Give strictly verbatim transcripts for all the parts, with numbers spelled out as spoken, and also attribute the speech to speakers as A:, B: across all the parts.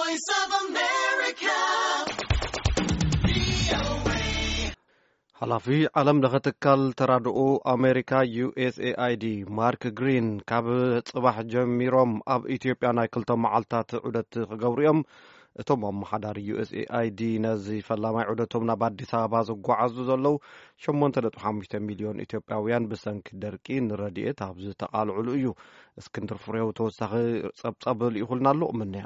A: Voice of America.
B: ሓላፊ ዓለም ለኸ ትካል ተራድኦ ኣሜሪካ ዩ ኤስ ኤ ኣይ ዲ ማርክ ግሪን ካብ ጽባሕ ጀሚሮም ኣብ ኢትዮጵያ ናይ ክልተ መዓልታት ዑደት ክገብሩ እዮም። እቶም ኣመሓዳሪ ዩ ኤስ ኤ ኣይ ዲ ነዚ ፈላማይ ዑደቶም ናብ አዲስ አበባ ዝጓዓዙ ዘለው ሸሞንተ ነጥቢ ሓሙሽተ ሚልዮን ኢትዮጵያውያን ብሰንኪ ደርቂ ንረድኤት ኣብ ዝተቃልዕሉ እዩ። እስክንድር ፍሬው ተወሳኺ ጸብጸብ ልኢኹልና ኣሎ ምንያ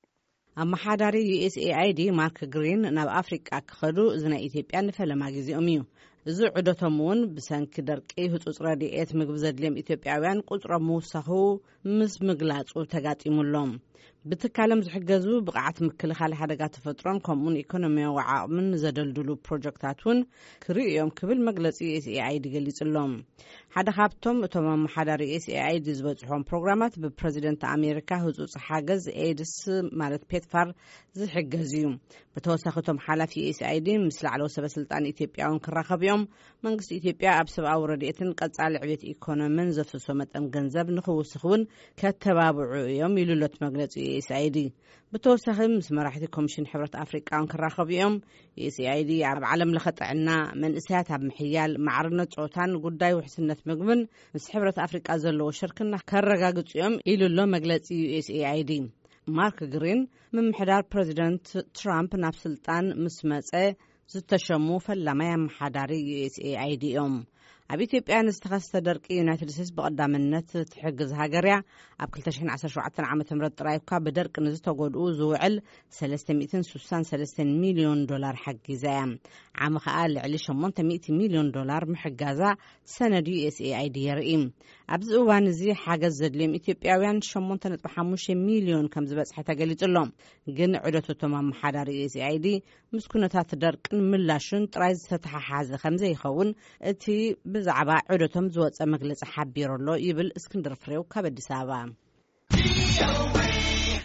C: ኣመሓዳሪ ዩ ኤስ ኤ ኣይ ዲ ማርክ ግሪን ናብ አፍሪቃ ክኸዱ እዚ ናይ ኢትዮጵያ ንፈለማ ጊዜኦም እዩ። እዚ ዑደቶም እውን ብሰንኪ ደርቂ ህጹጽ ረድኤት ምግቢ ዘድልዮም ኢትዮጵያውያን ቁጽሮም ምውሳኹ ምስ ምግላጹ ተጋጢሙሎም ብትካለም ዝሕገዙ ብቕዓት ምክልኻል ሓደጋ ተፈጥሮን ከምኡን ኢኮኖሚያዊ ዓቕምን ዘደልድሉ ፕሮጀክታትን ክርእዮም ክብል መግለጺ ዩ ኤስ ኤ ኣይ ዲ ገሊጹሎም። ሓደ ካብቶም እቶም ኣመሓዳሪ ዩ ኤስ ኤ ኣይ ዲ ዝበጽሖም ፕሮግራማት ብፕሬዚደንት ኣሜሪካ ህጹጽ ሓገዝ ኤድስ ማለት ፔትፋር ዝሕገዝ እዩ። ብተወሳኺቶም ሓላፊ ዩ ኤስ ኤ ኣይ ዲ ምስ ላዕለዎት ሰበስልጣን ኢትዮጵያውን ክራኸቡ እዮም። መንግስቲ ኢትዮጵያ ኣብ ሰብኣዊ ረድኤትን ቀጻሊ ዕብየት ኢኮኖሚን ዘፍስሶ መጠን ገንዘብ ንኽውስኽ እውን ከተባብዑ እዮም ኢሉሎት መግለጺ ዩ ኤስ ኤ ኣይ ዲ። ብተወሳኺ ምስ መራሕቲ ኮሚሽን ሕብረት ኣፍሪቃውን ክራኸቡ እዮም። ዩ ኤስ ኤ ኣይ ዲ ኣብ ዓለም ለኸ ጥዕና መንእሰያት ኣብ ምሕያል ማዕርነት ጾታን ጉዳይ ውሕስነት ምግብን ምስ ሕብረት ኣፍሪቃ ዘለዎ ሽርክና ከረጋግጹ እዮም ኢሉሎ መግለጺ ዩ ኤስ ኤ ኣይ ዲ። ማርክ ግሪን ምምሕዳር ፕሬዚደንት ትራምፕ ናብ ስልጣን ምስ መጸ ዝተሸሙ ፈላማይ ኣመሓዳሪ ዩ ኤስ ኤ ኣይ ዲ እዮም። ኣብ ኢትዮጵያ ንዝተኸስተ ደርቂ ዩናይትድ ስቴትስ በቐዳምነት ትሕግዝ ሃገርያ ኣብ ክልተ ሽሕን ዓሰርተ ሸውዓተ ዓመተ ምህረት ጥራይ እኳ ብደርቂ ንዝተጎድኡ ዝውዕል ሰለስተ ሚእትን ስሳን ሰለስተን ሚልዮን ዶላር ሓጊዛ እያ። ዓመ ኸኣ ልዕሊ ሸሞንተ ሚእቲ ሚልዮን ዶላር ምሕጋዛ ሰነድ ዩ ኤስ ኤ ኣይ ዲ የርኢ። ኣብዚ እዋን እዚ ሓገዝ ዘድልዮም ኢትዮጵያውያን ሸሞንተ ነጥቢ ሓሙሽተ ሚልዮን ከም ዝበጽሐ ተገሊጹሎም። ግን ዑደቶም ኣመሓዳሪ ዩ ኤስ ኤ ኣይ ዲ ምስ ኩነታት ደርቅን ምላሽን ጥራይ ዝተተሓሓዘ ከም ዘይኸውን እቲ ብዛዕባ ዑደቶም ዝወፀ መግለጺ ሓቢሩሎ ይብል እስክንድር ፍሬው ካብ አዲስ አበባ።